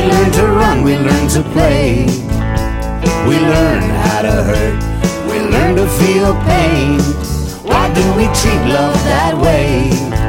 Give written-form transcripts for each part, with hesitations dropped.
learn to run, we learn to play. We learn how to hurt, we learn to feel pain. Why do we treat love that way?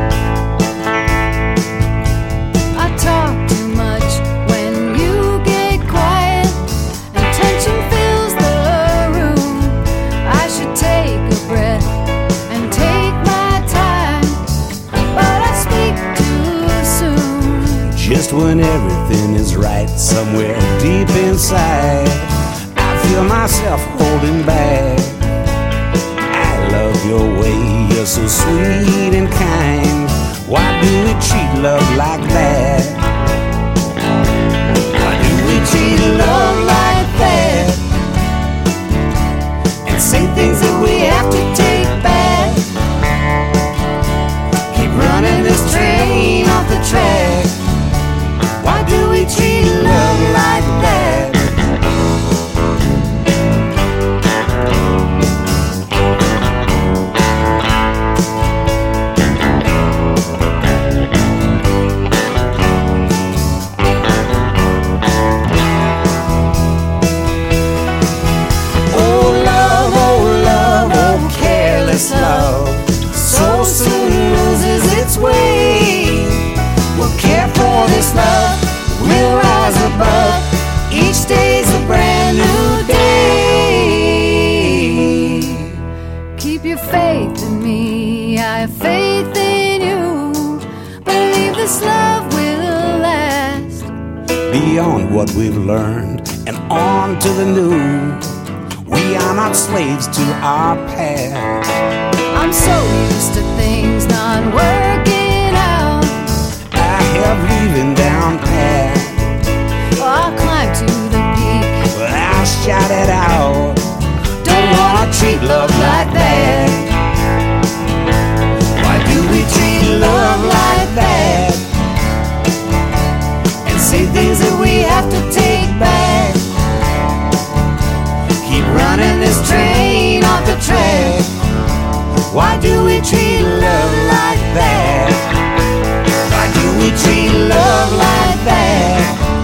I talk too much when you get quiet and tension fills the room. I should take a breath and take my time, but I speak too soon. Just when everything is right, somewhere deep inside, I feel myself holding back. I love your way, you're so sweet and kind. Why do we treat love like that? Why do we treat love like that? And say things that we have to take back. Keep running this train off the track. Why do we treat love like that? Love so soon loses its way. We'll care for this love, we'll rise above. Each day's a brand new day. Keep your faith in me, I have faith in you. Believe this love will last. Beyond what we've learned and on to the new. We are not slaves to our past. I'm so used to things not working out. I have leaving down pat. I'll climb to the peak, But I'll shout it out. Don't wanna treat love like that. Why do we treat love like that? And say things that we have to take back. Keep running this train off the track. Why do we treat love like that? Why do we treat love like that?